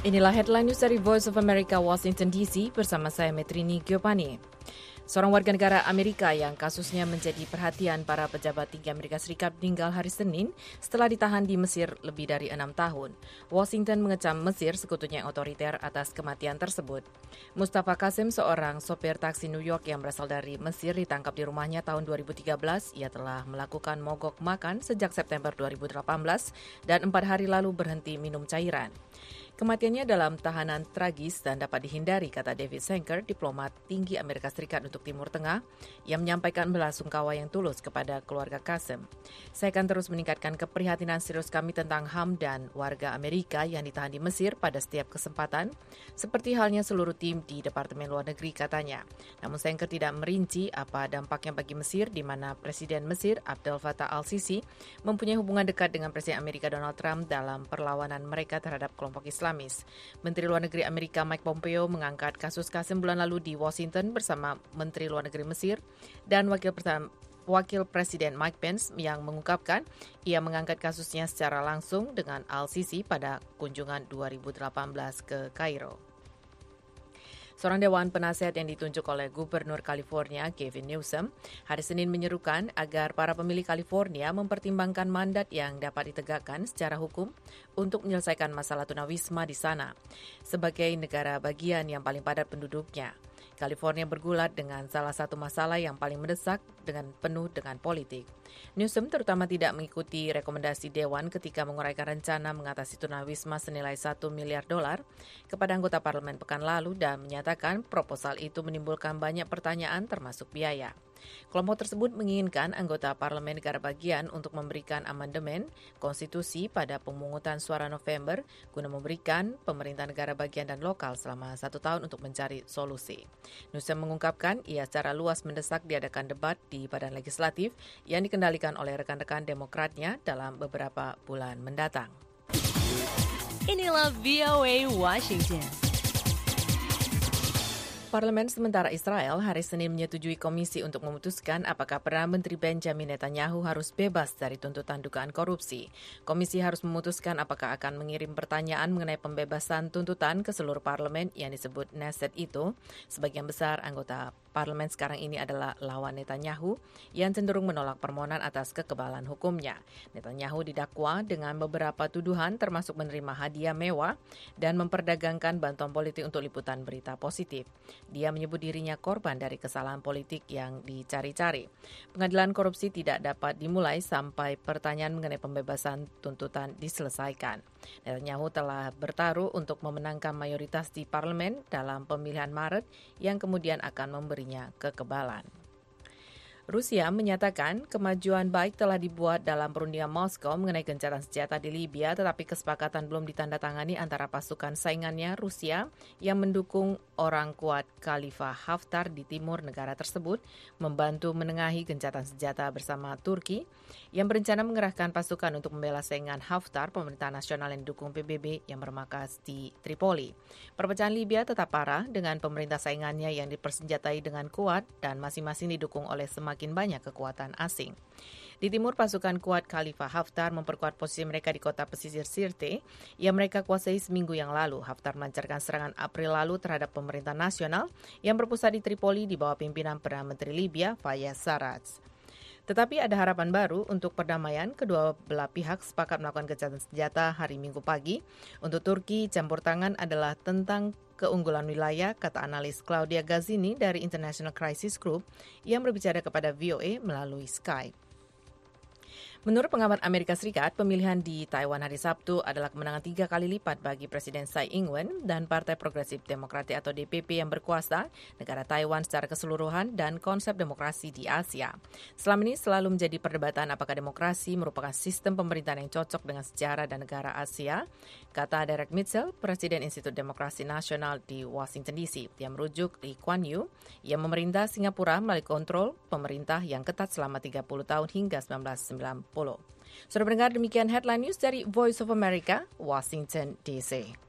Inilah headline news dari Voice of America Washington DC bersama saya Metrini Giovanni. Seorang warga negara Amerika yang kasusnya menjadi perhatian para pejabat tinggi Amerika Serikat meninggal hari Senin setelah ditahan di Mesir lebih dari 6 tahun. Washington mengecam Mesir sekutunya yang otoriter atas kematian tersebut. Mustafa Qasim, seorang sopir taksi New York yang berasal dari Mesir, ditangkap di rumahnya tahun 2013. Ia telah melakukan mogok makan sejak September 2018 dan 4 hari lalu berhenti minum cairan. Kematiannya dalam tahanan tragis dan dapat dihindari, kata David Sanker, diplomat tinggi Amerika Serikat untuk Timur Tengah, yang menyampaikan belasungkawa yang tulus kepada keluarga Qasim. Saya akan terus meningkatkan keprihatinan serius kami tentang HAM dan warga Amerika yang ditahan di Mesir pada setiap kesempatan, seperti halnya seluruh tim di Departemen Luar Negeri, katanya. Namun Sanker tidak merinci apa dampaknya bagi Mesir, di mana Presiden Mesir Abdel Fattah al-Sisi mempunyai hubungan dekat dengan Presiden Amerika Donald Trump dalam perlawanan mereka terhadap kelompok Islam. Menteri Luar Negeri Amerika Mike Pompeo mengangkat kasus Qasim bulan lalu di Washington bersama Menteri Luar Negeri Mesir dan Wakil Presiden Mike Pence yang mengungkapkan ia mengangkat kasusnya secara langsung dengan al-Sisi pada kunjungan 2018 ke Kairo. Seorang dewan penasehat yang ditunjuk oleh Gubernur California, Gavin Newsom, hari Senin menyerukan agar para pemilih California mempertimbangkan mandat yang dapat ditegakkan secara hukum untuk menyelesaikan masalah tunawisma di sana, sebagai negara bagian yang paling padat penduduknya. California bergulat dengan salah satu masalah yang paling mendesak dengan penuh dengan politik. Newsom terutama tidak mengikuti rekomendasi Dewan ketika menguraikan rencana mengatasi tunawisma senilai $1 miliar kepada anggota parlemen pekan lalu dan menyatakan proposal itu menimbulkan banyak pertanyaan termasuk biaya. Kelompok tersebut menginginkan anggota parlemen negara bagian untuk memberikan amandemen konstitusi pada pemungutan suara November guna memberikan pemerintah negara bagian dan lokal selama 1 tahun untuk mencari solusi. Newsom mengungkapkan ia secara luas mendesak diadakan debat di Badan Legislatif yang dikendalikan oleh rekan-rekan Demokratnya dalam beberapa bulan mendatang. Inilah VOA Washington. Parlemen sementara Israel hari Senin menyetujui komisi untuk memutuskan apakah Perdana Menteri Benjamin Netanyahu harus bebas dari tuntutan dugaan korupsi. Komisi harus memutuskan apakah akan mengirim pertanyaan mengenai pembebasan tuntutan ke seluruh parlemen yang disebut Knesset itu. Sebagian besar anggota parlemen sekarang ini adalah lawan Netanyahu yang cenderung menolak permohonan atas kekebalan hukumnya. Netanyahu didakwa dengan beberapa tuduhan termasuk menerima hadiah mewah dan memperdagangkan bantuan politik untuk liputan berita positif. Dia menyebut dirinya korban dari kesalahan politik yang dicari-cari. Pengadilan korupsi tidak dapat dimulai sampai pertanyaan mengenai pembebasan tuntutan diselesaikan. Netanyahu telah bertaruh untuk memenangkan mayoritas di parlemen dalam pemilihan Maret yang kemudian akan memberinya kekebalan. Rusia menyatakan kemajuan baik telah dibuat dalam perundingan Moskow mengenai gencatan senjata di Libya, tetapi kesepakatan belum ditandatangani antara pasukan saingannya Rusia yang mendukung orang kuat Khalifa Haftar di timur negara tersebut membantu menengahi gencatan senjata bersama Turki yang berencana mengerahkan pasukan untuk membela saingan Haftar, pemerintah nasional yang didukung PBB yang bermarkas di Tripoli. Perpecahan Libya tetap parah dengan pemerintah saingannya yang dipersenjatai dengan kuat dan masing-masing didukung oleh semakin banyak kekuatan asing. Di timur, pasukan kuat Khalifa Haftar memperkuat posisi mereka di kota pesisir Sirte yang mereka kuasai seminggu yang lalu. Haftar melancarkan serangan April lalu terhadap pemerintah nasional yang berpusat di Tripoli di bawah pimpinan Perdana Menteri Libya, Fayez Sarraj. Tetapi ada harapan baru untuk perdamaian. Kedua belah pihak sepakat melakukan gencatan senjata hari Minggu pagi. Untuk Turki, campur tangan adalah tentang keunggulan wilayah, kata analis Claudia Gazzini dari International Crisis Group yang berbicara kepada VOA melalui Skype. Menurut pengamat Amerika Serikat, pemilihan di Taiwan hari Sabtu adalah kemenangan 3 kali lipat bagi Presiden Tsai Ing-wen dan Partai Progresif Demokratik atau DPP yang berkuasa, negara Taiwan secara keseluruhan, dan konsep demokrasi di Asia. Selama ini selalu menjadi perdebatan apakah demokrasi merupakan sistem pemerintahan yang cocok dengan sejarah dan negara Asia, kata Derek Mitchell, Presiden Institut Demokrasi Nasional di Washington DC, yang merujuk Lee Kuan Yew yang memerintah Singapura melalui kontrol pemerintah yang ketat selama 30 tahun hingga 1990. Sudah mendengar demikian headline news dari Voice of America, Washington DC.